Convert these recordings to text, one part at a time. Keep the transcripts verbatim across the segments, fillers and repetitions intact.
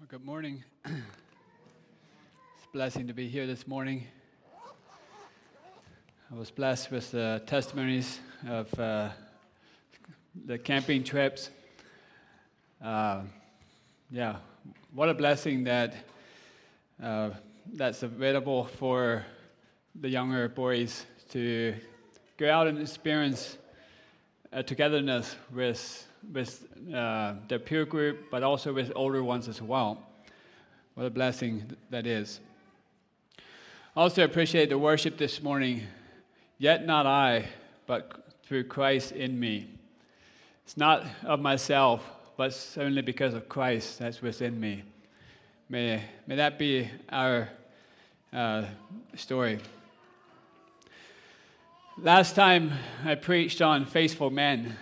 Well, good morning. It's a blessing to be here this morning. I was blessed with the testimonies of uh, the camping trips. Uh, yeah, what a blessing that uh, that's available for the younger boys to go out and experience a togetherness with with uh, their peer group, but also with older ones as well. What a blessing that is. Also appreciate the worship this morning. Yet not I, but through Christ in me. It's not of myself, but it's only because of Christ that's within me. May, may that be our uh, story. Last time I preached on faithful men.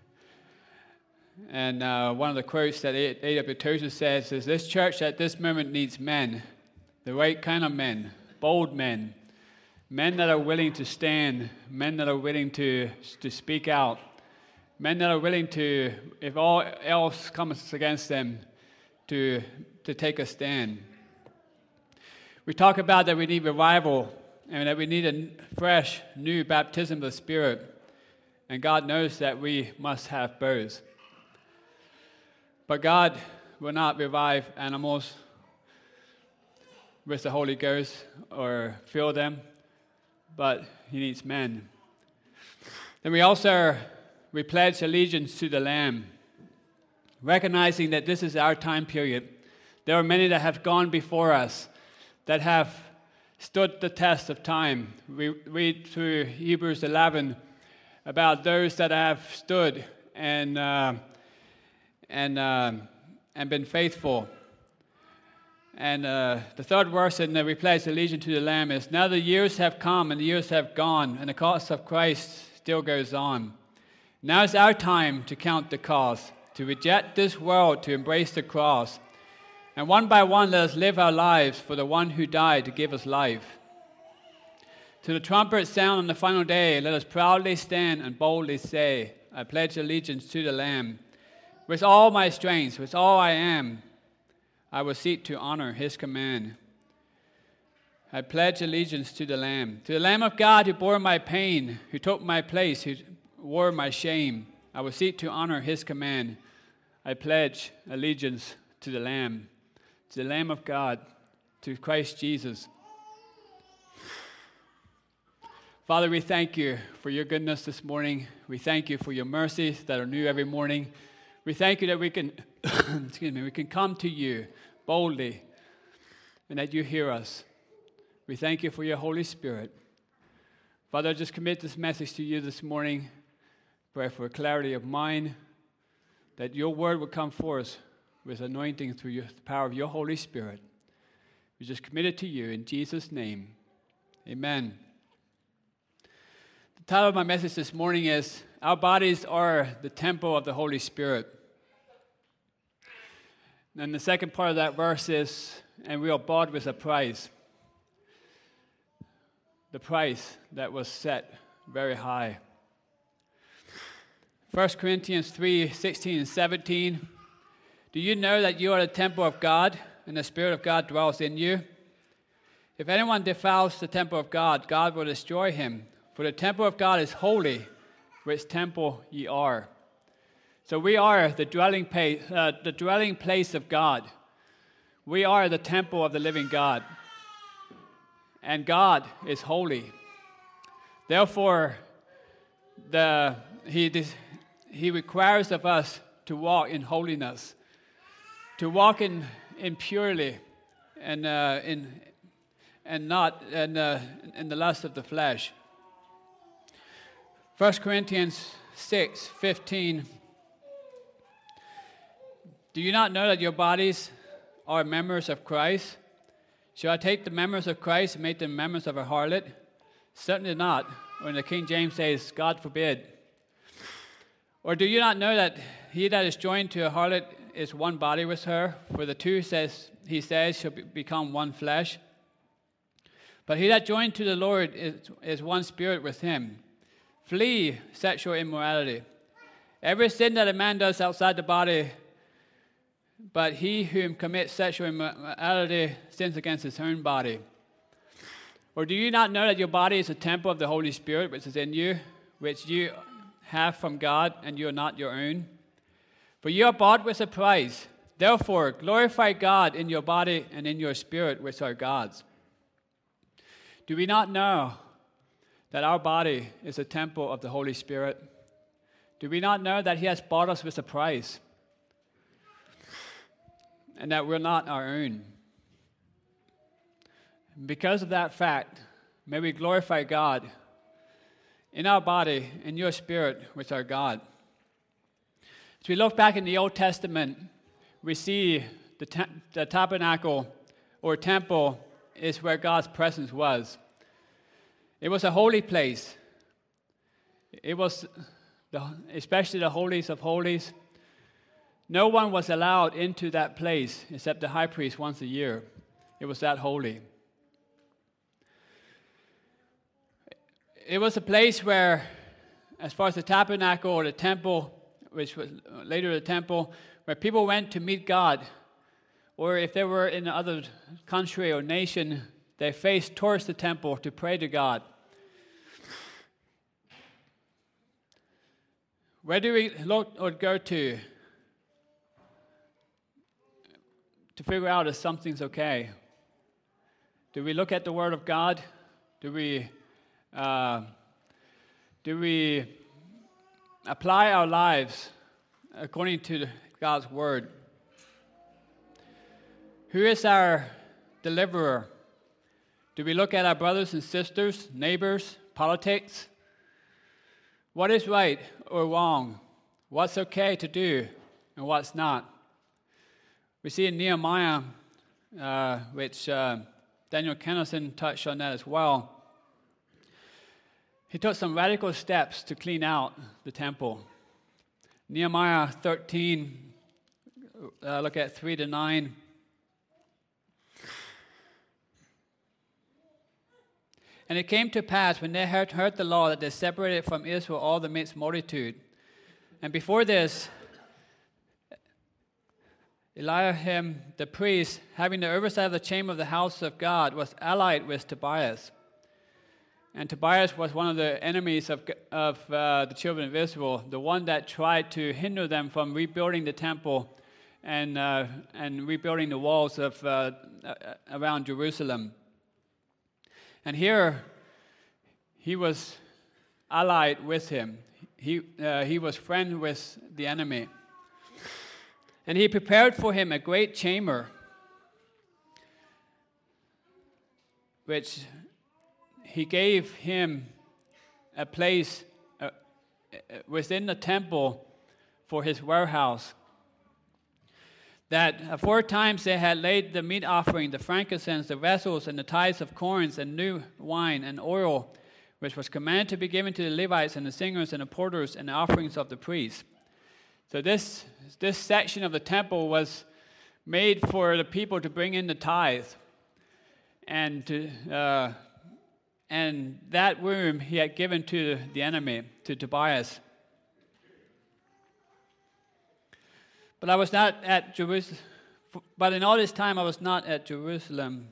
And uh, one of the quotes that A W Tozer says is, this church at this moment needs men, the right kind of men, bold men, men that are willing to stand, men that are willing to, to speak out, men that are willing to, if all else comes against them, to, to take a stand. We talk about that we need revival and that we need a fresh, new baptism of the Spirit. And God knows that we must have both. But God will not revive animals with the Holy Ghost or fill them, but He needs men. Then we also, we pledge allegiance to the Lamb, recognizing that this is our time period. There are many that have gone before us, that have stood the test of time. We read through Hebrews eleven about those that have stood and uh, and uh, and been faithful. And uh, the third verse in the we pledge allegiance to the Lamb is, now the years have come and the years have gone, and the cost of Christ still goes on. Now is our time to count the cost, to reject this world, to embrace the cross. And one by one let us live our lives for the one who died to give us life. To the trumpet sound on the final day, let us proudly stand and boldly say, I pledge allegiance to the Lamb. With all my strength, with all I am, I will seek to honor His command. I pledge allegiance to the Lamb, to the Lamb of God who bore my pain, who took my place, who wore my shame. I will seek to honor His command. I pledge allegiance to the Lamb, to the Lamb of God, to Christ Jesus. Father, we thank You for Your goodness this morning. We thank You for Your mercies that are new every morning. We thank You that we can, excuse me, we can come to You boldly and that You hear us. We thank You for Your Holy Spirit. Father, I just commit this message to You this morning. Pray for clarity of mind, that Your word will come forth with anointing through your, the power of Your Holy Spirit. We just commit it to You in Jesus' name. Amen. The title of my message this morning is, Our Bodies Are the Temple of the Holy Spirit. And the second part of that verse is, and we are bought with a price. The price that was set very high. First Corinthians three, sixteen and seventeen. Do you know that you are the temple of God, and the Spirit of God dwells in you? If anyone defiles the temple of God, God will destroy him. For the temple of God is holy, which temple ye are. So we are the dwelling place, uh, the dwelling place of God. We are the temple of the living God. And God is holy. Therefore, the, he, he requires of us to walk in holiness, to walk in, in purely and, uh, in, and not in, uh, in the lust of the flesh. First Corinthians six, fifteen. Do you not know that your bodies are members of Christ? Shall I take the members of Christ and make them members of a harlot? Certainly not. Or in the King James says, God forbid. Or do you not know that he that is joined to a harlot is one body with her? For the two, says he says, shall be, become one flesh. But he that joined to the Lord is, is one spirit with Him. Flee sexual immorality. Every sin that a man does outside the body but he whom commits sexual immorality sins against his own body. Or do you not know that your body is a temple of the Holy Spirit which is in you, which you have from God, and you are not your own? For you are bought with a price. Therefore, glorify God in your body and in your spirit, which are God's. Do we not know that our body is a temple of the Holy Spirit? Do we not know that he has bought us with a price, and that we're not our own? Because of that fact, may we glorify God in our body, in your spirit, which are God. As we look back in the Old Testament, we see the, ta- the tabernacle or temple is where God's presence was. It was a holy place. It was the, especially the holies of holies. No one was allowed into that place except the high priest once a year. It was that holy. It was a place where, as far as the tabernacle or the temple, which was later the temple, where people went to meet God, or if they were in another country or nation, they faced towards the temple to pray to God. Where do we look or go to to figure out if something's okay? Do we look at the Word of God? Do we uh, do we apply our lives according to God's Word? Who is our deliverer? Do we look at our brothers and sisters, neighbors, politics? What is right or wrong? What's okay to do and what's not? We see in Nehemiah, uh, which uh, Daniel Kennison touched on that as well. He took some radical steps to clean out the temple. Nehemiah thirteen, uh, look at three to nine. And it came to pass, when they heard, heard the law, that they separated from Israel all the mixed multitude. And before this, Eliakim the priest, having the oversight of the chamber of the house of God, was allied with Tobias. And Tobias was one of the enemies of, of uh, the children of Israel, the one that tried to hinder them from rebuilding the temple and uh, and rebuilding the walls of uh, around Jerusalem. And here, he was allied with him. He uh, he was friend with the enemy. And he prepared for him a great chamber, which he gave him a place uh, within the temple for his warehouse. That four times they had laid the meat offering, the frankincense, the vessels, and the tithes of corn, and new wine and oil, which was commanded to be given to the Levites and the singers and the porters and the offerings of the priests. So this this section of the temple was made for the people to bring in the tithe, and to uh, and that room he had given to the enemy, to Tobias. But I was not at Jerusalem. But in all this time, I was not at Jerusalem.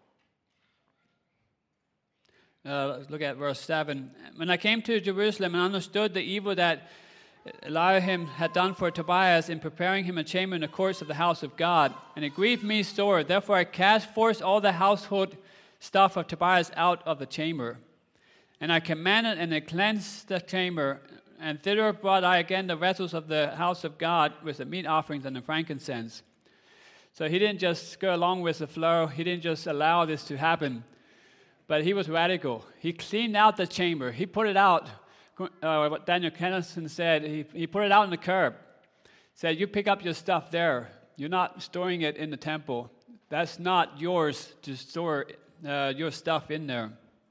Uh, look at verse seven. When I came to Jerusalem and understood the evil that Eliakim had done for Tobias in preparing him a chamber in the courts of the house of God, and it grieved me sore. Therefore I cast forth all the household stuff of Tobias out of the chamber. And I commanded and I cleansed the chamber, and thither brought I again the vessels of the house of God with the meat offerings and the frankincense. So he didn't just go along with the flow. He didn't just allow this to happen. But he was radical. He cleaned out the chamber. He put it out. Uh, what Daniel Kennison said, he, he put it out on the curb. Said, you pick up your stuff there. You're not storing it in the temple. That's not yours to store uh, your stuff in there.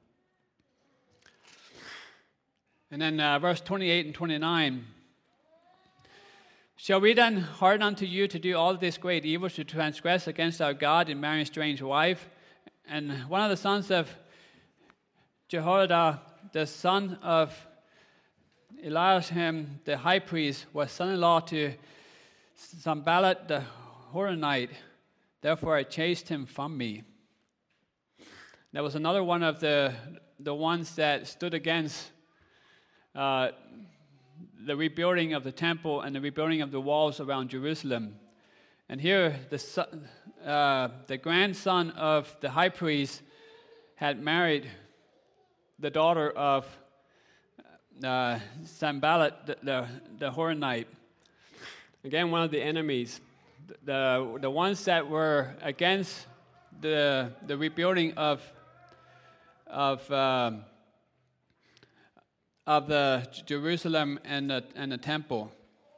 And then uh, verse twenty-eight and twenty-nine. Shall we then harden unto you to do all this great evil, to transgress against our God in marrying a strange wife? And one of the sons of Jehoiada, the son of Eliakim, the high priest, was son-in-law to Sanballat the Horonite, therefore I chased him from me. That was another one of the, the ones that stood against uh, the rebuilding of the temple and the rebuilding of the walls around Jerusalem. And here, the, son, uh, the grandson of the high priest had married the daughter of uh, Sanballat, the, the, the Horonite. Again, one of the enemies. The, the ones that were against the, the rebuilding of, of, um, of the Jerusalem and the, and the temple.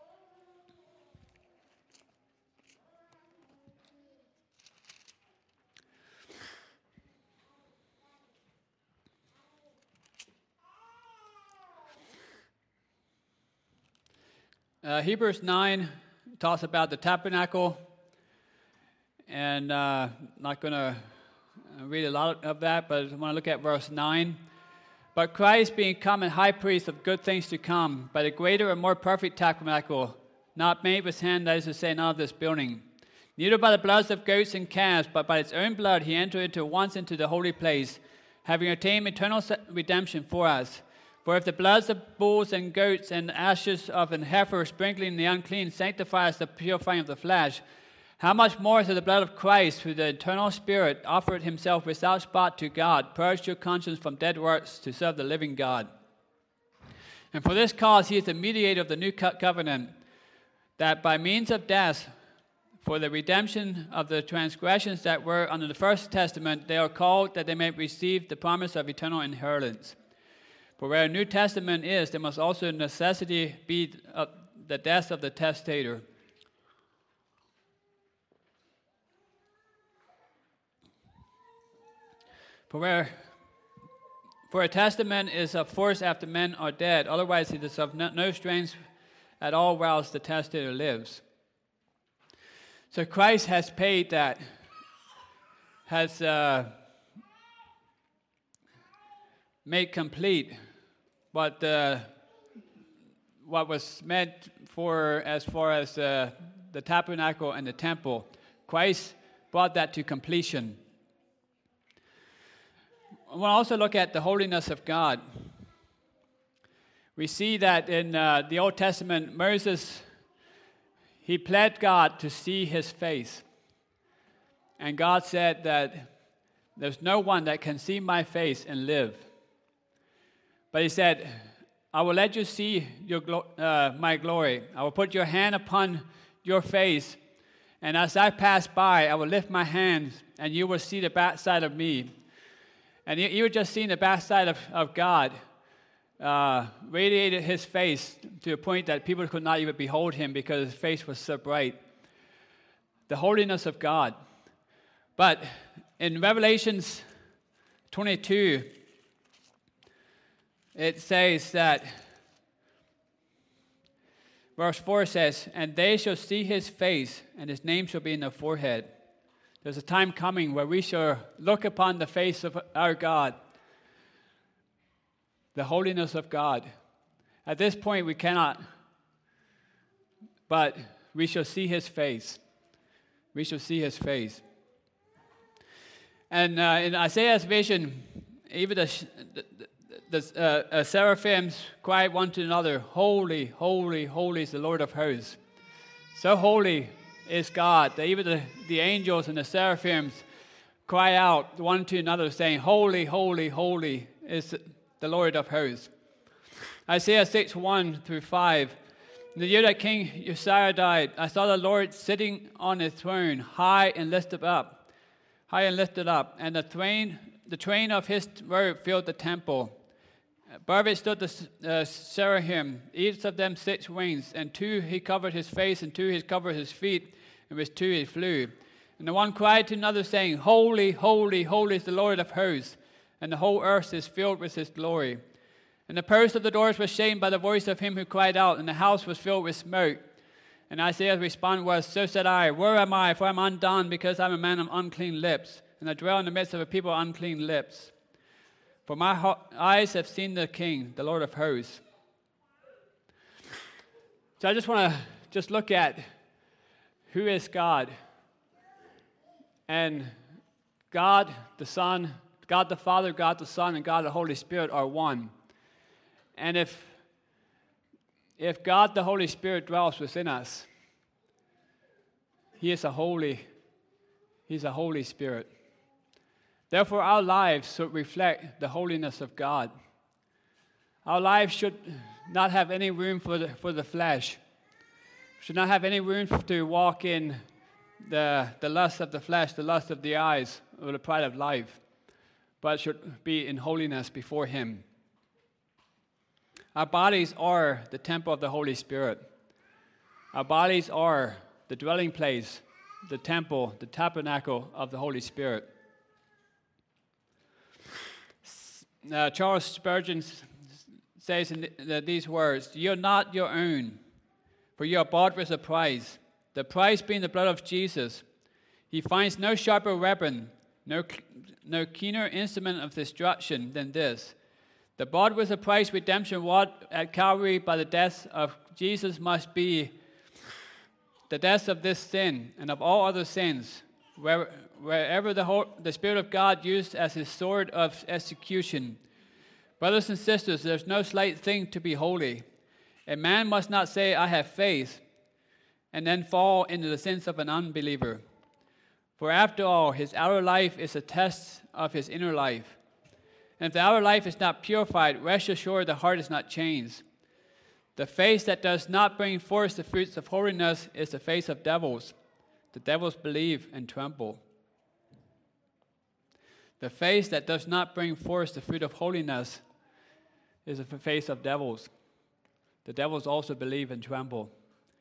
Uh, Hebrews nine talks about the tabernacle, and uh, I'm not going to read a lot of that, but I want to look at verse nine. But Christ being come and high priest of good things to come, by the greater and more perfect tabernacle, not made with hand, that is to say, not of this building. Neither by the bloods of goats and calves, but by its own blood he entered into once into the holy place, having attained eternal redemption for us. For if the bloods of bulls and goats and ashes of an heifer sprinkling the unclean sanctifies the purifying of the flesh, how much more through the blood of Christ, through the eternal Spirit, offered himself without spot to God, purged your conscience from dead works to serve the living God. And for this cause he is the mediator of the new co- covenant, that by means of death, for the redemption of the transgressions that were under the first testament, they are called that they may receive the promise of eternal inheritance. For where a New Testament is, there must also necessity be uh, the death of the testator. For where for a testament is of force after men are dead, otherwise it is of no, no strength at all whilst the testator lives. So Christ has paid that, has uh, made complete what uh, what was meant for as far as uh, the tabernacle and the temple. Christ brought that to completion. I want to also look at the holiness of God. We see that in uh, the Old Testament, Moses, he pled God to see his face. And God said that there's no one that can see my face and live. But he said, I will let you see your glo- uh, my glory. I will put your hand upon your face, and as I pass by, I will lift my hands, and you will see the backside of me. And you, you were just seeing the backside of, of God, uh, radiated his face to a point that people could not even behold him because his face was so bright. The holiness of God. But in Revelations twenty-two, it says that, verse four says, and they shall see his face, and his name shall be in their forehead. There's a time coming where we shall look upon the face of our God, the holiness of God. At this point, we cannot, but we shall see his face. We shall see his face. And uh, in Isaiah's vision, even the, the, the uh, uh, seraphims cried one to another, holy, holy, holy is the Lord of hosts. So holy is God that even the, the angels and the seraphims cry out one to another, saying, holy, holy, holy is the Lord of hosts. Isaiah six, one through five. In the year that King Uzziah died, I saw the Lord sitting on his throne, high and lifted up. High and lifted up, and the train, the train of his robe filled the temple. Above it stood the uh, seraphim, each of them six wings, and two he covered his face, and two he covered his feet, and with two he flew. And the one cried to another, saying, holy, holy, holy is the Lord of hosts, and the whole earth is filled with his glory. And the posts of the doors were shaken by the voice of him who cried out, and the house was filled with smoke. And Isaiah's response was, so said I, where am I? For I am undone, because I am a man of unclean lips, and I dwell in the midst of a people of unclean lips. For my ho- eyes have seen the King, the Lord of hosts. So I just want to just look at who is God And God the Son, God the Father, God the Son, and God the Holy Spirit are one. And if, if God the Holy Spirit dwells within us, He is a holy, He's a Holy Spirit. Therefore, our lives should reflect the holiness of God. Our lives should not have any room for the, for the flesh. Should not have any room to walk in the, the lust of the flesh, the lust of the eyes, or the pride of life, but should be in holiness before Him. Our bodies are the temple of the Holy Spirit. Our bodies are the dwelling place, the temple, the tabernacle of the Holy Spirit. Uh, Charles Spurgeon says in the, these words, "You are not your own, for you are bought with a price, the price being the blood of Jesus. He finds no sharper weapon, no, no keener instrument of destruction than this. The bought with a price redemption wrought at Calvary by the death of Jesus must be the death of this sin and of all other sins, where, wherever the, whole, the Spirit of God used as His sword of execution. Brothers and sisters, there's no slight thing to be holy. A man must not say, 'I have faith,' and then fall into the sins of an unbeliever. For after all, his outer life is a test of his inner life. And if the outer life is not purified, rest assured the heart is not changed. The face that does not bring forth the fruits of holiness is the face of devils. The devils believe and tremble. The face that does not bring forth the fruit of holiness is the face of devils. The devils also believe and tremble.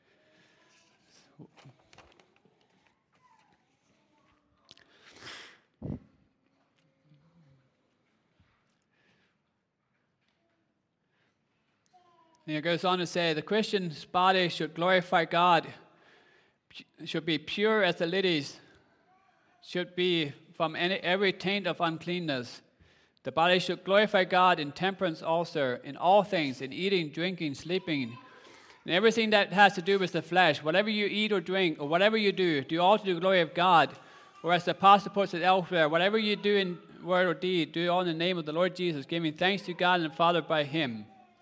And it goes on to say, the Christian's body should glorify God, should be pure as the lilies, should be from any, every taint of uncleanness. The body should glorify God in temperance also, in all things, in eating, drinking, sleeping, and everything that has to do with the flesh. Whatever you eat or drink, or whatever you do, do all to the glory of God. Or as the apostle puts it elsewhere, whatever you do in word or deed, do all in the name of the Lord Jesus, giving thanks to God and the Father by Him.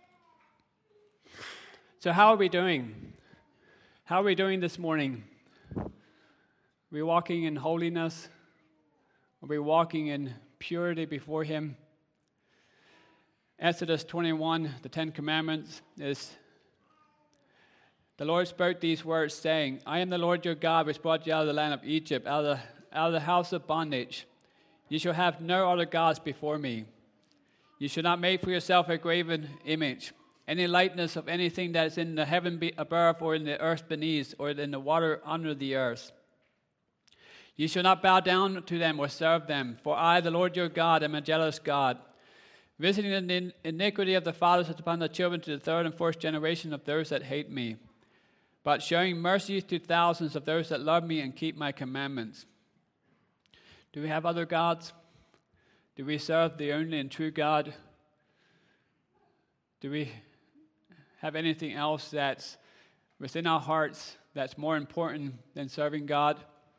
So how are we doing? How are we doing this morning? Are we walking in holiness? Are we walking in purity before Him? Exodus twenty-one, the Ten Commandments, is, the Lord spoke these words, saying, I am the Lord your God, which brought you out of the land of Egypt, out of the, out of the house of bondage. You shall have no other gods before me. You shall not make for yourself a graven image, any likeness of anything that is in the heaven above, or in the earth beneath, or in the water under the earth. You shall not bow down to them or serve them, for I, the Lord your God, am a jealous God, visiting the iniquity of the fathers upon the children to the third and fourth generation of those that hate me, but showing mercy to thousands of those that love me and keep my commandments. Do we have other gods? Do we serve the only and true God? Do we have anything else that's within our hearts that's more important than serving God?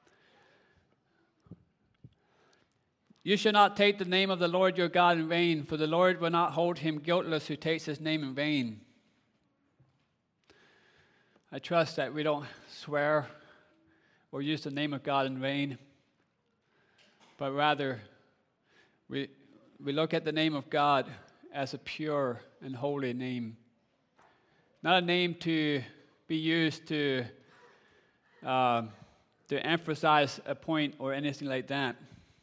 You shall not take the name of the Lord your God in vain, for the Lord will not hold him guiltless who takes his name in vain. I trust that we don't swear or use the name of God in vain, but rather we, we look at the name of God as a pure and holy name. Not a name to be used to, uh, to emphasize a point or anything like that.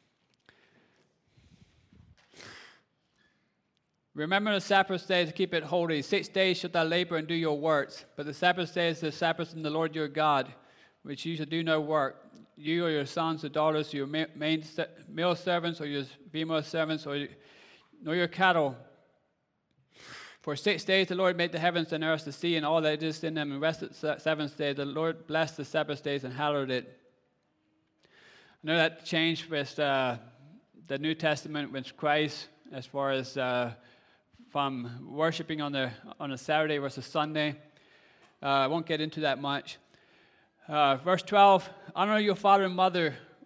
Remember the Sabbath day to keep it holy. Six days shalt thou labor and do your works. But the Sabbath day is the Sabbath in the Lord your God, which you shall do no work. You or your sons or daughters, your main male servants or your female servants, or nor your cattle. For six days the Lord made the heavens and earth, the sea, and all that is in them, and rested the seventh day. The Lord blessed the Sabbath days and hallowed it. I know that changed with uh, the New Testament with Christ, as far as uh, from worshiping on the on a Saturday versus Sunday. Uh, I won't get into that much. Uh, verse twelve, honor your father and mother,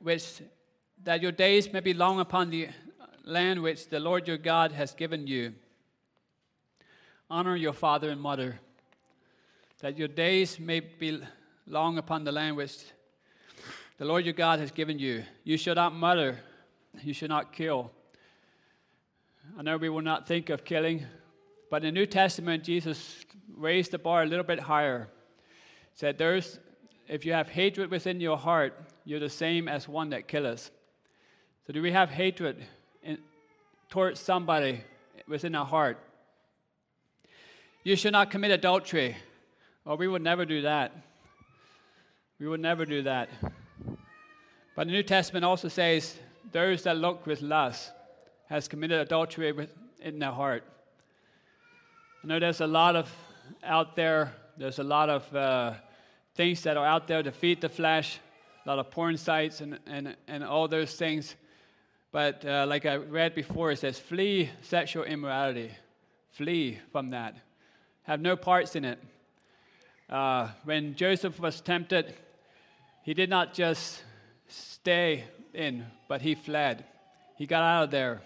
which that your days may be long upon the land which the Lord your God has given you. Honor your father and mother, that your days may be long upon the land which the Lord your God has given you. You shall not murder. You shall not kill. I know we will not think of killing, but in the New Testament, Jesus raised the bar a little bit higher. Said, "There's, if you have hatred within your heart, you're the same as one that killeth." So do we have hatred in, towards somebody within our heart? You should not commit adultery. Well, we would never do that. We would never do that. But the New Testament also says, those that look with lust has committed adultery in their heart. I know there's a lot of out there, there's a lot of uh, things that are out there to feed the flesh, a lot of porn sites and, and, and all those things. But uh, like I read before, it says, flee sexual immorality. Flee from that. Have no parts in it. Uh, when Joseph was tempted, he did not just stay in, but he fled. He got out of there.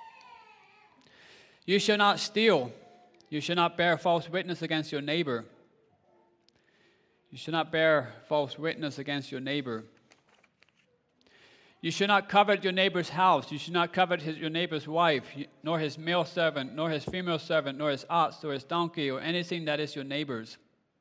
You shall not steal. You shall not bear false witness against your neighbor. You shall not bear false witness against your neighbor. You shall not covet your neighbor's house. You shall not covet his, your neighbor's wife, nor his male servant, nor his female servant, nor his ox, or his donkey, or anything that is your neighbor's.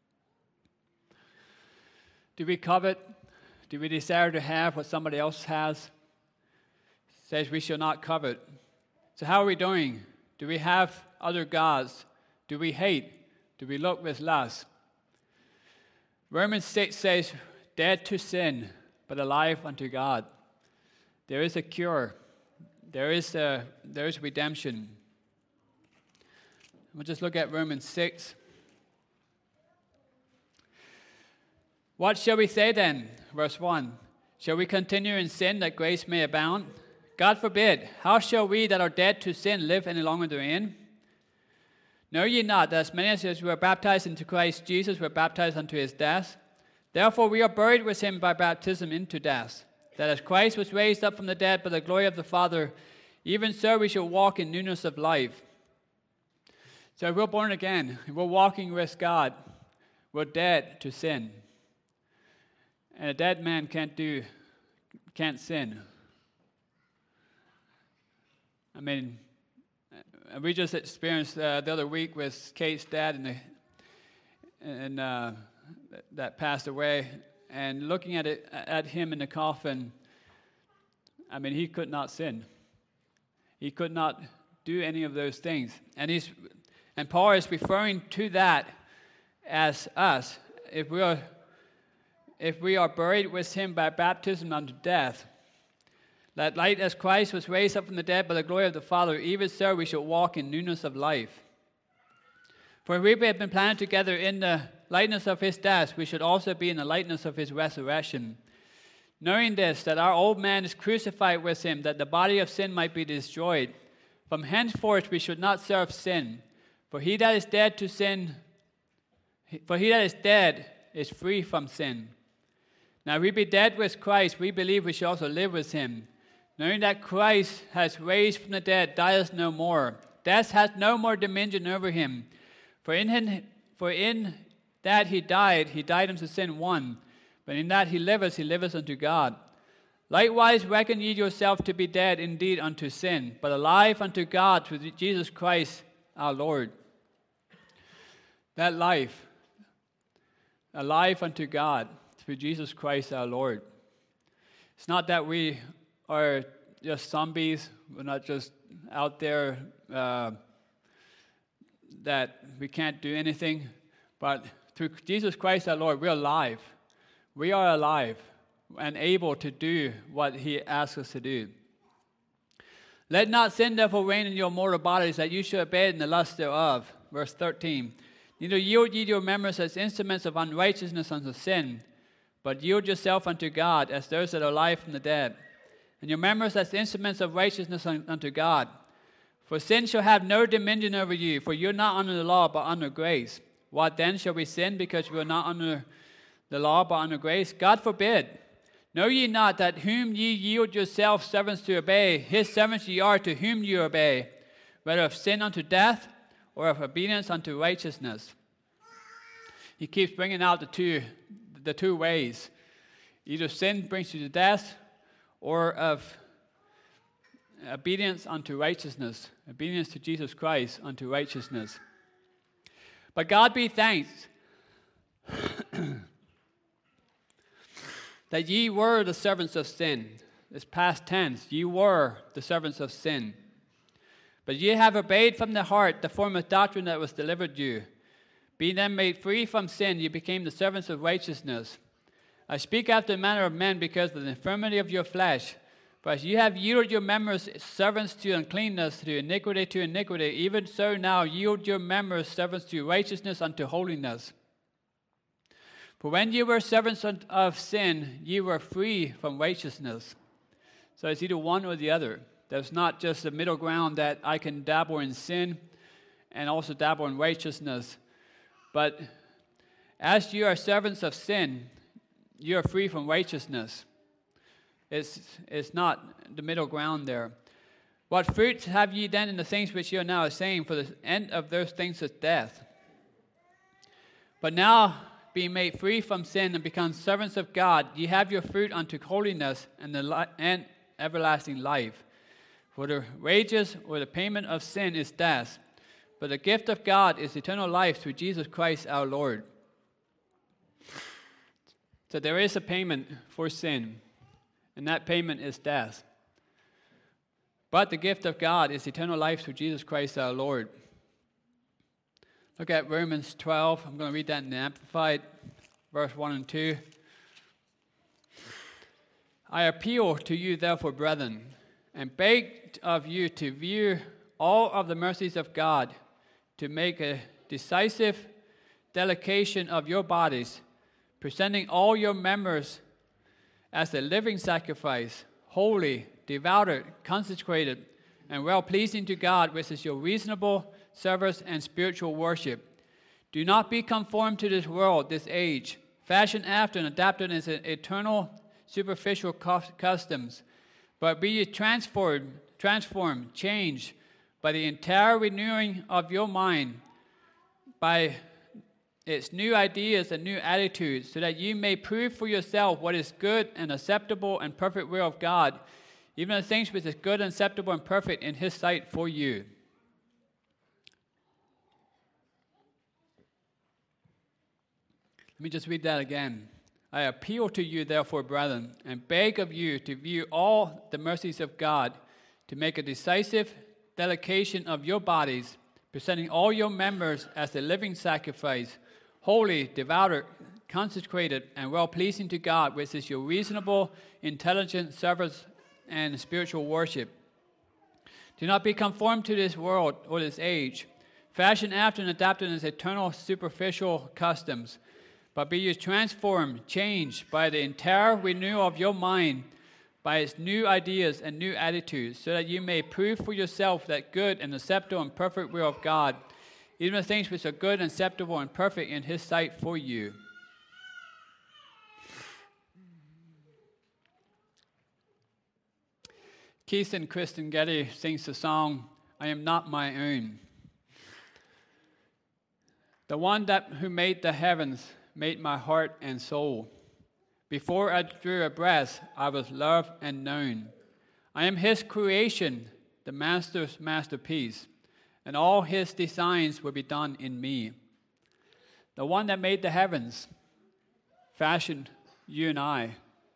Do we covet? Do we desire to have what somebody else has? It says we shall not covet. So how are we doing? Do we have other gods? Do we hate? Do we look with lust? Romans six says, dead to sin, but alive unto God. There is a cure. There is a, there is redemption. We'll just look at Romans six. What shall we say then? Verse one. Shall we continue in sin that grace may abound? God forbid. How shall we that are dead to sin live any longer therein? Know ye not that as many as were baptized into Christ Jesus were baptized unto his death? Therefore we are buried with him by baptism into death, that as Christ was raised up from the dead by the glory of the Father, even so we shall walk in newness of life. So we're born again. We're walking with God. We're dead to sin. And a dead man can't do, can't sin. I mean, we just experienced uh, the other week with Kate's dad and, the, and uh, that passed away. And looking at it, at him in the coffin, I mean, he could not sin. He could not do any of those things. And he's, and Paul is referring to that as us. If we are, if we are buried with him by baptism unto death, that like as Christ was raised up from the dead by the glory of the Father, even so we shall walk in newness of life. For if we have been planted together in the likeness of his death, we should also be in the likeness of his resurrection. Knowing this, that our old man is crucified with him, that the body of sin might be destroyed. From henceforth we should not serve sin. For he that is dead to sin, for he that is dead is free from sin. Now if we be dead with Christ, we believe we shall also live with him. Knowing that Christ has raised from the dead, dieth no more. Death hath no more dominion over him. For in him, for in that he died, he died unto sin one. But in that he liveth, he liveth unto God. Likewise reckon ye yourself to be dead indeed unto sin, but alive unto God through Jesus Christ our Lord. That life, alive unto God through Jesus Christ our Lord. It's not that we are just zombies. We're not just out there uh, that we can't do anything. But through Jesus Christ our Lord, we're alive. We are alive and able to do what he asks us to do. Let not sin therefore reign in your mortal bodies, that you should obey in the lust thereof. Verse thirteen. Neither yield ye your members as instruments of unrighteousness unto sin, but yield yourself unto God as those that are alive from the dead, and your members as instruments of righteousness unto God. For sin shall have no dominion over you, for you are not under the law, but under grace. What then, shall we sin because we are not under the law, but under grace? God forbid. Know ye not that whom ye yield yourselves servants to obey, his servants ye are to whom ye obey, whether of sin unto death, or of obedience unto righteousness? He keeps bringing out the two, the two ways. Either sin brings you to death, or of obedience unto righteousness, obedience to Jesus Christ unto righteousness. But God be thanked that ye were the servants of sin. It's past tense. Ye were the servants of sin. But ye have obeyed from the heart the form of doctrine that was delivered you. Being then made free from sin, ye became the servants of righteousness. I speak after the manner of men because of the infirmity of your flesh. For as ye have yielded your members servants to uncleanness, to iniquity to iniquity, even so now yield your members servants to righteousness unto holiness. For when ye were servants of sin, ye were free from righteousness. So it's either one or the other. There's not just a middle ground that I can dabble in sin and also dabble in righteousness. But as you are servants of sin, you are free from righteousness. It's, it's not the middle ground there. What fruits have ye then in the things which ye are now saying? For the end of those things is death. But now, being made free from sin and become servants of God, ye have your fruit unto holiness and the li- and everlasting life. For the wages or the payment of sin is death, but the gift of God is eternal life through Jesus Christ our Lord. So there is a payment for sin, and that payment is death. But the gift of God is eternal life through Jesus Christ our Lord. Look at Romans twelve. I'm going to read that in the Amplified, verse one and two. I appeal to you, therefore, brethren, and beg of you to view all of the mercies of God, to make a decisive delegation of your bodies, presenting all your members as a living sacrifice, holy, devoted, consecrated, and well-pleasing to God, which is your reasonable service and spiritual worship. Do not be conformed to this world, this age, fashioned after and adapted as eternal, superficial customs, but be ye transformed, transformed, changed by the entire renewing of your mind, by its new ideas and new attitudes, so that you may prove for yourself what is good and acceptable and perfect will of God, even the things which is good and acceptable and perfect in His sight for you. Let me just read that again. I appeal to you, therefore, brethren, and beg of you to view all the mercies of God, to make a decisive delegation of your bodies, presenting all your members as a living sacrifice, holy, devoted, consecrated, and well-pleasing to God, which is your reasonable, intelligent service and spiritual worship. Do not be conformed to this world or this age, fashioned after and adapted as eternal, superficial customs, but be ye transformed, changed by the entire renewal of your mind, by its new ideas and new attitudes, so that you may prove for yourself that good and acceptable and perfect will of God, even the things which are good and acceptable and perfect in His sight for you. Keith and Kristen Getty sings the song, I Am Not My Own. The one that who made the heavens made my heart and soul. Before I drew a breath, I was loved and known. I am His creation, the Master's masterpiece, and all His designs will be done in me. The one that made the heavens fashioned you and I.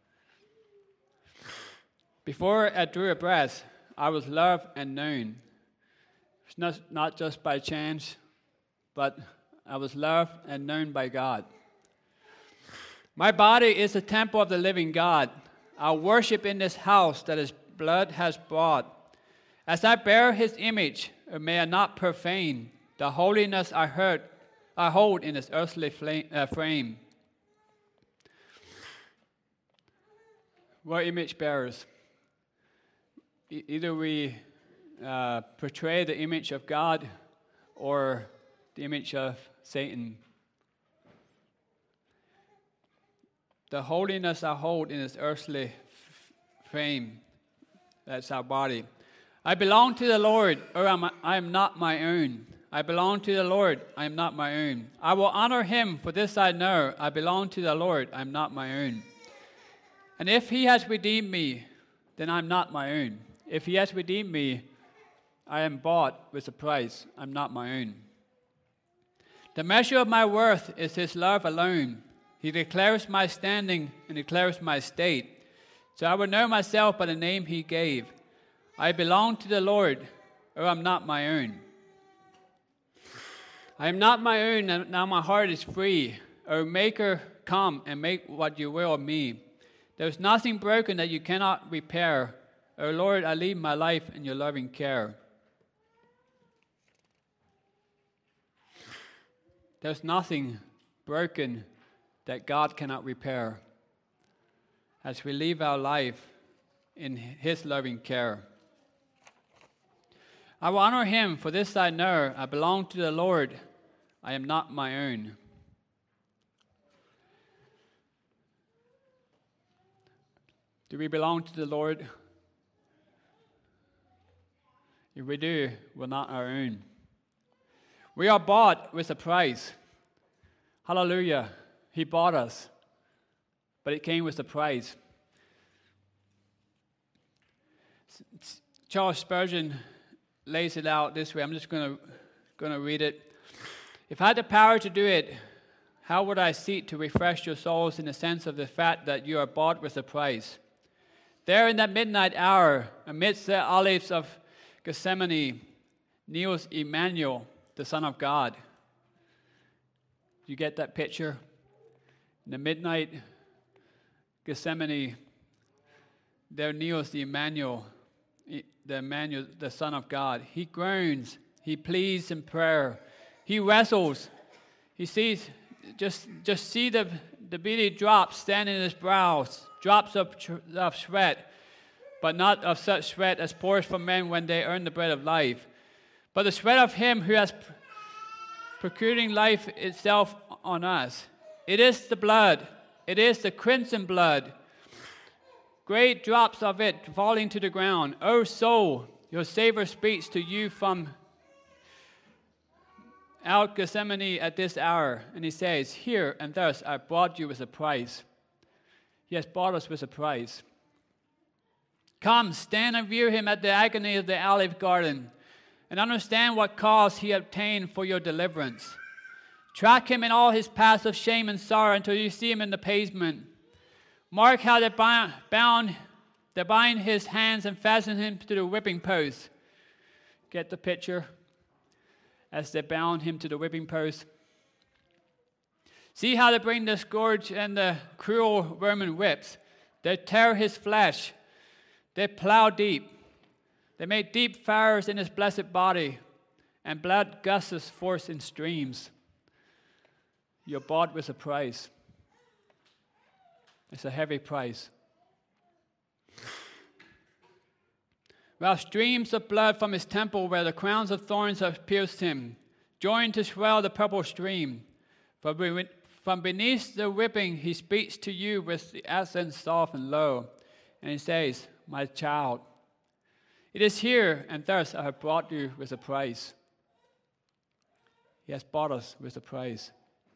Before I drew a breath, I was loved and known. It's not, not just by chance, but I was loved and known by God. My body is a temple of the living God. I worship in this house that His blood has bought. As I bear His image, may I not profane the holiness I heard, I hold in this earthly flame, uh, frame. We're image bearers. E- either we uh, portray the image of God or the image of Satan. the holiness I hold in this earthly f- frame. That's our body. I belong to the Lord, or I'm, I am not my own. I belong to the Lord, I am not my own. I will honor him, for this I know, I belong to the Lord, I am not my own. And if he has redeemed me, then I'm not my own. If he has redeemed me, I am bought with a price, I'm not my own. The measure of my worth is his love alone. He declares my standing and declares my state. So I will know myself by the name he gave. I belong to the Lord, or I'm not my own. I am not my own, and now my heart is free. O Maker, come and make what you will of me. There is nothing broken that you cannot repair. O Lord, I leave my life in your loving care. There's nothing broken that God cannot repair as we leave our life in his loving care. I will honor him, for this I know, I belong to the Lord, I am not my own. Do we belong to the Lord? If we do, we're not our own. We are bought with a price. Hallelujah. He bought us, but it came with a price. Charles Spurgeon lays it out this way. I'm just going to going to read it. If I had the power to do it, how would I seek to refresh your souls in the sense of the fact that you are bought with a price? There in that midnight hour, amidst the olives of Gethsemane, kneels Emmanuel, the Son of God. You get that picture? In the midnight Gethsemane, there kneels the Emmanuel, the Emmanuel, the Son of God. He groans, he pleads in prayer, he wrestles. He sees, just just see the the beady drops standing in his brows, drops of, of sweat, but not of such sweat as pours from men when they earn the bread of life, but the sweat of him who has procuring life itself on us. It is the blood. It is the crimson blood. Great drops of it falling to the ground. O soul, your Savior speaks to you from out Gethsemane at this hour. And he says, here and thus I bought you with a price. He has bought us with a price. Come, stand and view him at the agony of the olive garden, and understand what cause he obtained for your deliverance. Track him in all his paths of shame and sorrow until you see him in the pavement. Mark how they bound, they bind his hands and fasten him to the whipping post. Get the picture? As they bound him to the whipping post. See how they bring the scourge and the cruel Roman whips. They tear his flesh. They plow deep. They make deep furrows in his blessed body, and blood gushes forth in streams. You're bought with a price. It's a heavy price. While streams of blood from his temple where the crowns of thorns have pierced him, join to swell the purple stream. From beneath the whipping he speaks to you with the accent soft and low, and he says, my child, it is here, and thus I have brought you with a price. He has bought us with a price.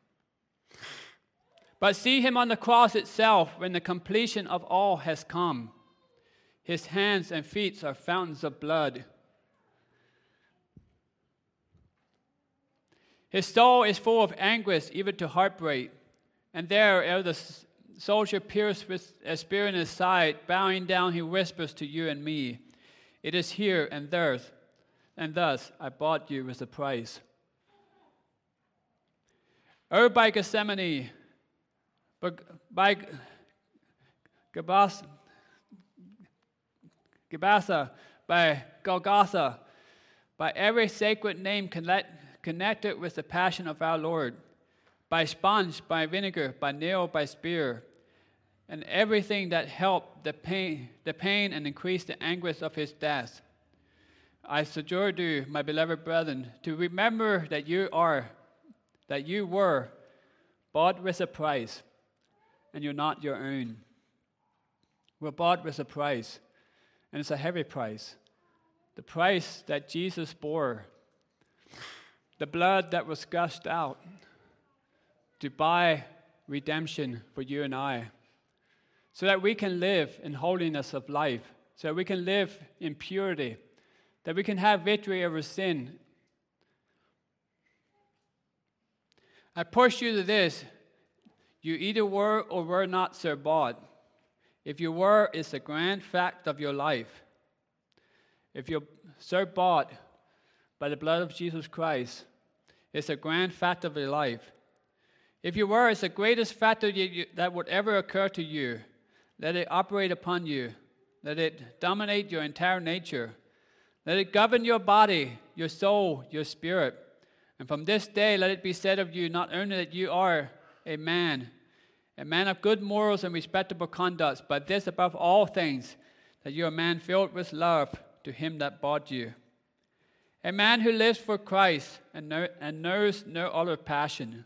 But see him on the cross itself when the completion of all has come. His hands and feet are fountains of blood. His soul is full of anguish, even to heartbreak. And there, ere the soldier pierced with a spear in his side, bowing down, he whispers to you and me, it is here and there, and thus I bought you with a price. Oh, by Gethsemane, by Gabas, Gabasa, by Golgotha, by every sacred name connect, connected with the passion of our Lord, by sponge, by vinegar, by nail, by spear, and everything that helped the pain, the pain and increased the anguish of his death. I adjure you, my beloved brethren, to remember that you are, that you were bought with a price, and you're not your own. We're bought with a price, and it's a heavy price. The price that Jesus bore, the blood that was gushed out to buy redemption for you and I, so that we can live in holiness of life, so that we can live in purity, that we can have victory over sin. I push you to this. You either were or were not so bought. If you were, it's a grand fact of your life. If you're so bought by the blood of Jesus Christ, it's a grand fact of your life. If you were, it's the greatest fact that, you, that would ever occur to you. Let it operate upon you. Let it dominate your entire nature. Let it govern your body, your soul, your spirit. And from this day, let it be said of you not only that you are a man, a man of good morals and respectable conduct, but this above all things, that you are a man filled with love to him that bought you. A man who lives for Christ and, know, and knows no other passion.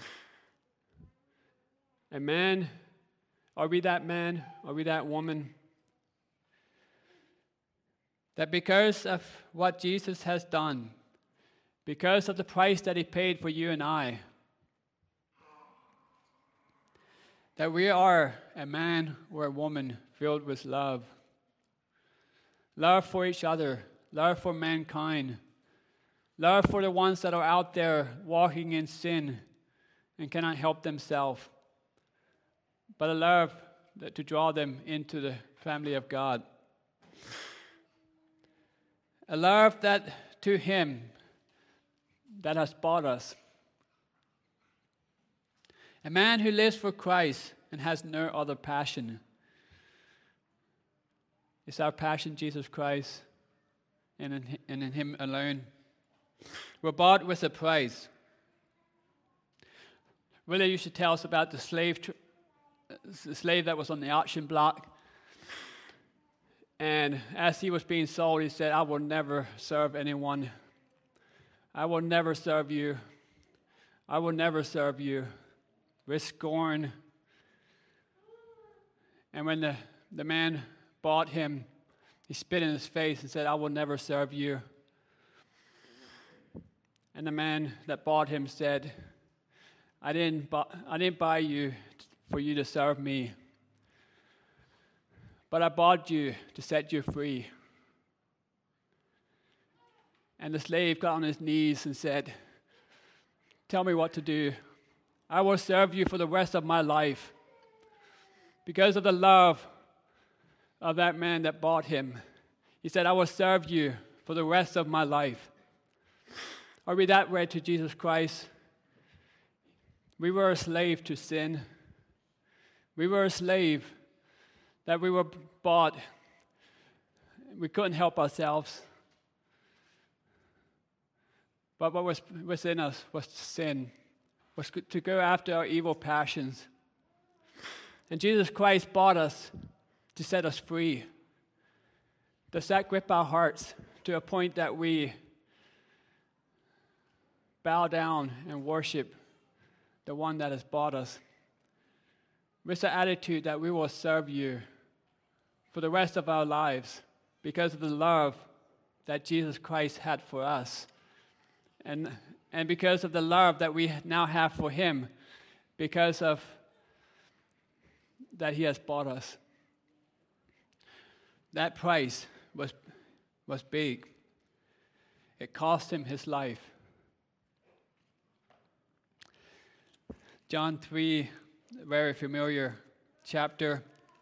A man, are we that man? Are we that woman? That because of what Jesus has done, because of the price that he paid for you and I, that we are a man or a woman filled with love. Love for each other, love for mankind, love for the ones that are out there walking in sin and cannot help themselves, but a love that to draw them into the family of God. A love that to him that has bought us. A man who lives for Christ and has no other passion. Is our passion Jesus Christ and in, and in him alone? We're bought with a price. Really, you should tell us about the slave, tr- the slave that was on the auction block. And as he was being sold, he said, I will never serve anyone. I will never serve you. I will never serve you. With scorn. And when the, the man bought him, he spit in his face and said, I will never serve you. And the man that bought him said, I didn't, bu- I didn't buy you for you to serve me, but I bought you to set you free. And the slave got on his knees and said, tell me what to do. I will serve you for the rest of my life. Because of the love of that man that bought him, he said, I will serve you for the rest of my life. Are we that way to Jesus Christ? We were a slave to sin. We were a slave that we were bought. We couldn't help ourselves. But what was within us was sin, was to go after our evil passions. And Jesus Christ bought us to set us free. Does that grip our hearts to a point that we bow down and worship the one that has bought us? With the attitude that we will serve you for the rest of our lives because of the love that Jesus Christ had for us. And, and because of the love that we now have for him, because of that he has bought us. That price was, was big. It cost him his life. John three, very familiar chapter,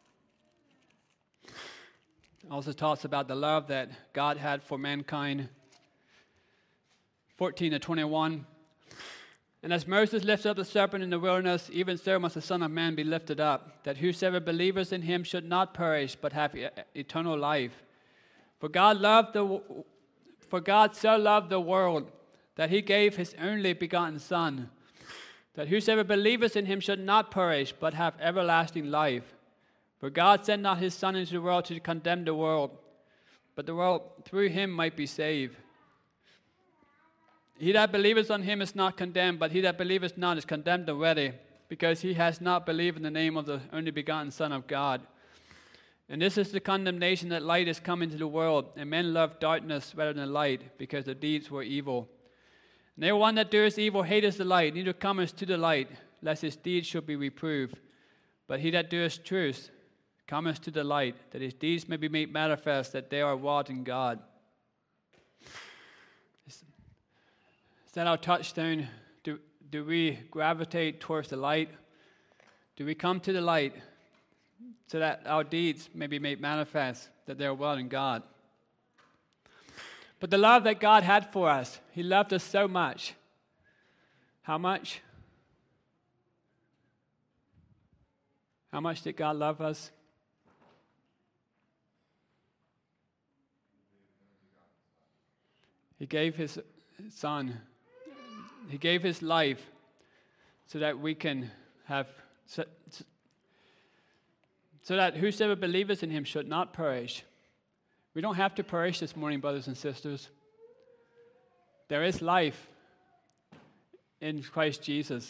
also talks about the love that God had for mankind. fourteen to twenty-one. And as Moses lifted up the serpent in the wilderness, even so must the Son of Man be lifted up, that whosoever believeth in him should not perish, but have e- eternal life. For God loved the, for God so loved the world that he gave his only begotten Son, that whosoever believeth in him should not perish, but have everlasting life. For God sent not his Son into the world to condemn the world, but the world through him might be saved. He that believeth on him is not condemned, but he that believeth not is condemned already, because he has not believed in the name of the only begotten Son of God. And this is the condemnation, that light is come into the world, and men love darkness rather than light, because their deeds were evil. And every one that doeth evil hateth the light, neither cometh to the light, lest his deeds should be reproved. But he that doeth truth cometh to the light, that his deeds may be made manifest, that they are wrought in God. Is that our touchstone? Do, do we gravitate towards the light? Do we come to the light so that our deeds may be made manifest, that they are wrought in God? But the love that God had for us, he loved us so much. How much? How much did God love us? He gave his son. He gave his life so that we can have, so, so that whosoever believeth in him should not perish. We don't have to perish this morning, brothers and sisters. There is life in Christ Jesus.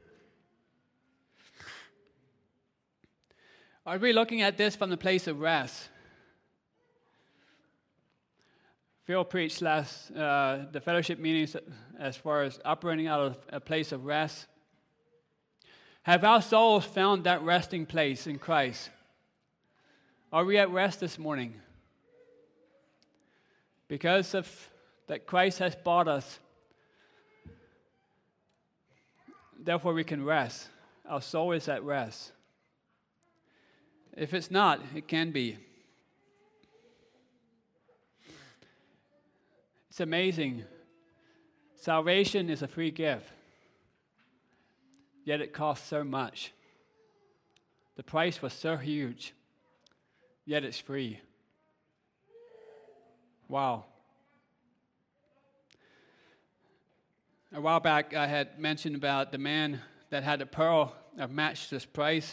Are we looking at this from the place of rest? Phil preached last uh, the fellowship meetings as far as operating out of a place of rest. Have our souls found that resting place in Christ? Are we at rest this morning? Because of that Christ has bought us, therefore we can rest. Our soul is at rest. If it's not, it can be. It's amazing. Salvation is a free gift, yet it costs so much. The price was so huge, yet it's free. Wow. A while back, I had mentioned about the man that had a pearl of matchless price.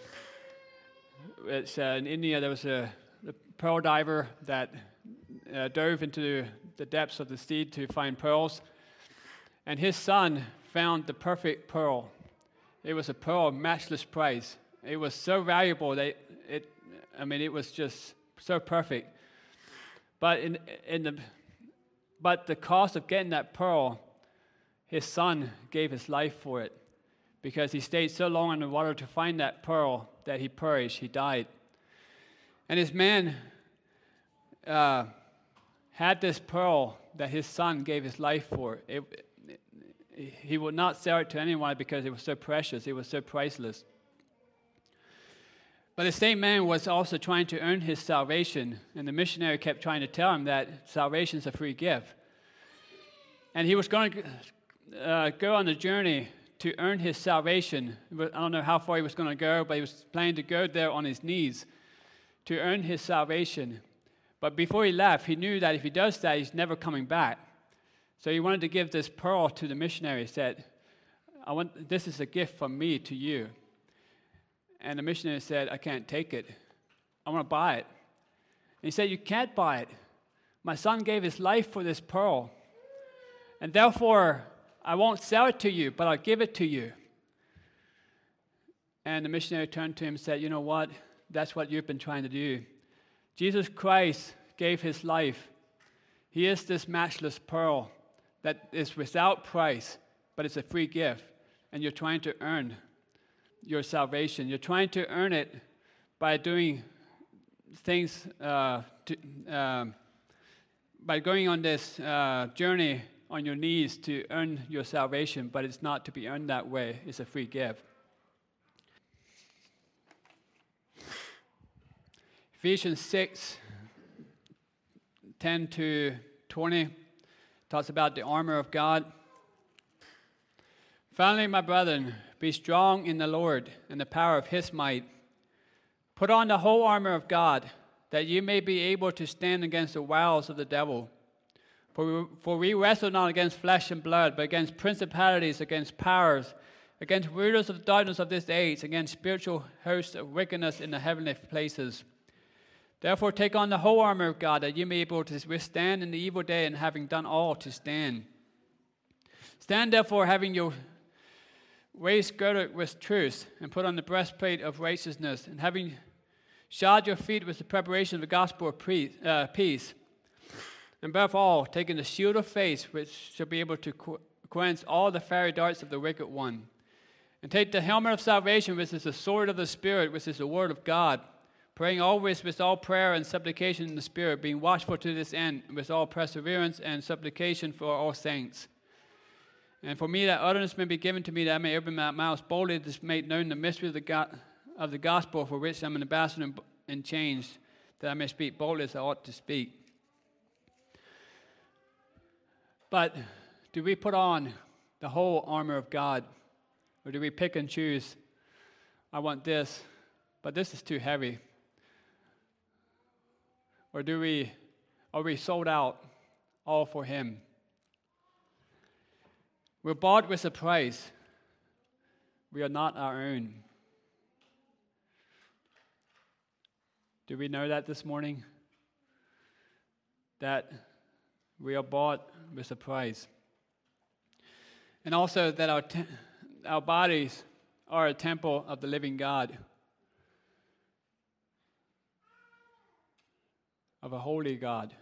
It's uh, in India. There was a, a pearl diver that uh, dove into the depths of the sea to find pearls, and his son found the perfect pearl. It was a pearl of matchless price. It was so valuable that it, I mean, it was just so perfect. But in in the, but the cost of getting that pearl, his son gave his life for it, because he stayed so long in the water to find that pearl that he perished. He died. And his man uh, had this pearl that his son gave his life for. It, it, he would not sell it to anyone because it was so precious. It was so priceless. But the same man was also trying to earn his salvation, and the missionary kept trying to tell him that salvation is a free gift. And he was going to uh, go on a journey to earn his salvation. I don't know how far he was going to go, but he was planning to go there on his knees to earn his salvation. But before he left, he knew that if he does that, he's never coming back. So he wanted to give this pearl to the missionary. He said, I want, this is a gift from me to you. And the missionary said, I can't take it. I want to buy it. And he said, you can't buy it. My son gave his life for this pearl. And therefore, I won't sell it to you, but I'll give it to you. And the missionary turned to him and said, you know what? That's what you've been trying to do. Jesus Christ gave his life. He is this matchless pearl that is without price, but it's a free gift. And you're trying to earn your salvation. You're trying to earn it by doing things, uh, to, um, by going on this uh, journey on your knees to earn your salvation, but it's not to be earned that way. It's a free gift. Ephesians six, ten to twenty talks about the armor of God. Finally, my brethren, be strong in the Lord and the power of his might. Put on the whole armor of God, that you may be able to stand against the wiles of the devil. For we, for we wrestle not against flesh and blood, but against principalities, against powers, against rulers of the darkness of this age, against spiritual hosts of wickedness in the heavenly places. Therefore take on the whole armor of God, that you may be able to withstand in the evil day, and having done all, to stand. Stand therefore, having your waist girded with truth, and put on the breastplate of righteousness, and having shod your feet with the preparation of the gospel of pre- uh, peace, and above all, taking the shield of faith, which shall be able to qu- quench all the fiery darts of the wicked one, and take the helmet of salvation, which is the sword of the Spirit, which is the word of God, praying always with all prayer and supplication in the Spirit, being watchful to this end, with all perseverance and supplication for all saints. And for me, that utterance may be given to me, that I may open my mouth boldly to make known the mystery of the, go- of the gospel, for which I am an ambassador in, in chains, that I may speak boldly as I ought to speak. But do we put on the whole armor of God? Or do we pick and choose? I want this, but this is too heavy. Or do we, are we sold out all for Him? We're bought with a price. We are not our own. Do we know that this morning? That we are bought with a price. And also that our, te- our bodies are a temple of the living God, of a holy God.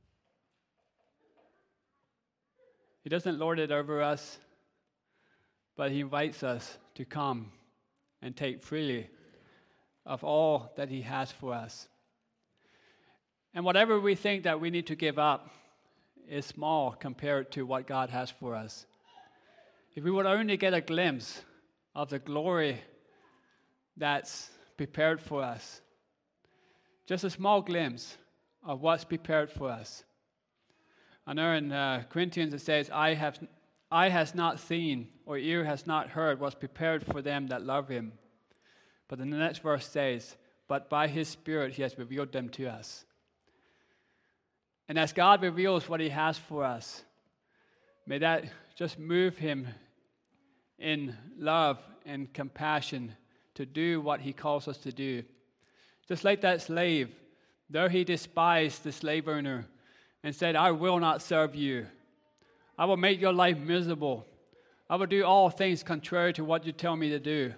He doesn't lord it over us, but He invites us to come and take freely of all that He has for us. And whatever we think that we need to give up is small compared to what God has for us. If we would only get a glimpse of the glory that's prepared for us, just a small glimpse of what's prepared for us. I know in uh, Corinthians it says, "Eye have, eye has not seen, or ear has not heard what's prepared for them that love Him." But then the next verse says, "But by His Spirit He has revealed them to us." And as God reveals what He has for us, may that just move Him in love and compassion to do what He calls us to do. Just like that slave, though he despised the slave owner and said, "I will not serve you. I will make your life miserable. I will do all things contrary to what you tell me to do."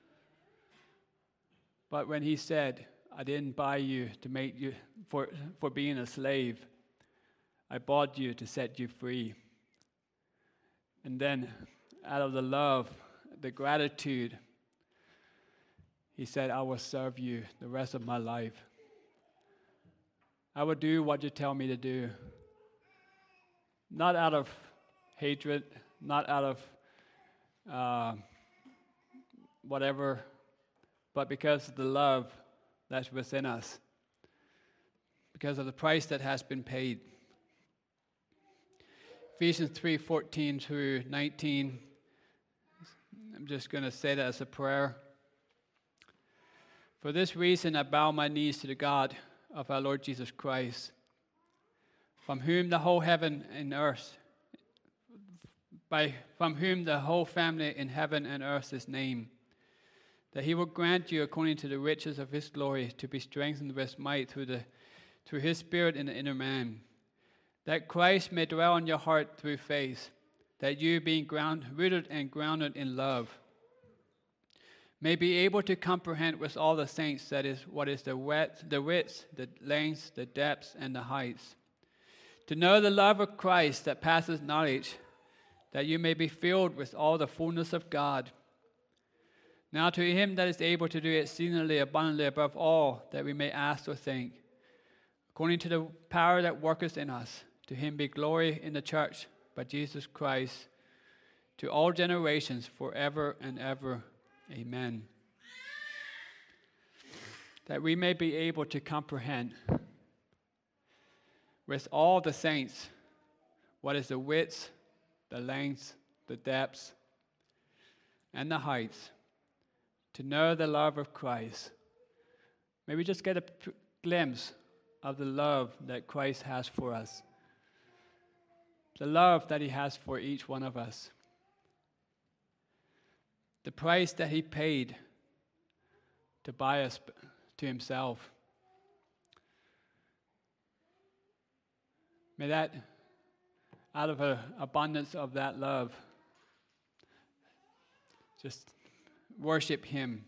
But when he said, "I didn't buy you to make you for, for being a slave. I bought you to set you free." And then out of the love, the gratitude, he said, "I will serve you the rest of my life. I will do what you tell me to do." Not out of hatred, not out of uh, whatever, but because of the love that's within us, because of the price that has been paid. Ephesians three fourteen through nineteen. I'm just going to say that as a prayer. "For this reason I bow my knees to the God of our Lord Jesus Christ, from whom the whole heaven and earth, by from whom the whole family in heaven and earth is named, that He will grant you according to the riches of His glory to be strengthened with might through the through His Spirit in the inner man, that Christ may dwell in your heart through faith, that you, being ground, rooted and grounded in love, may be able to comprehend with all the saints that is what is the width, the width, the length, the depths, and the heights, to know the love of Christ that passes knowledge, that you may be filled with all the fullness of God. Now to Him that is able to do exceedingly abundantly above all that we may ask or think, according to the power that worketh in us, to Him be glory in the church by Jesus Christ, to all generations forever and ever. Amen." That we may be able to comprehend with all the saints what is the width, the length, the depths, and the heights, to know the love of Christ. May we just get a p- glimpse of the love that Christ has for us, the love that He has for each one of us, the price that He paid to buy us to Himself. May that, out of an abundance of that love, Just worship Him.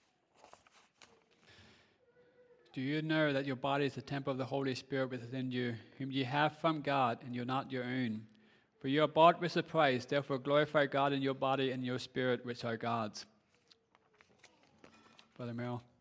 Do you know that your body is the temple of the Holy Spirit within you, whom ye have from God, and you're not your own? For you are bought with a price, therefore glorify God in your body and your spirit, which are God's. Brother Merrill.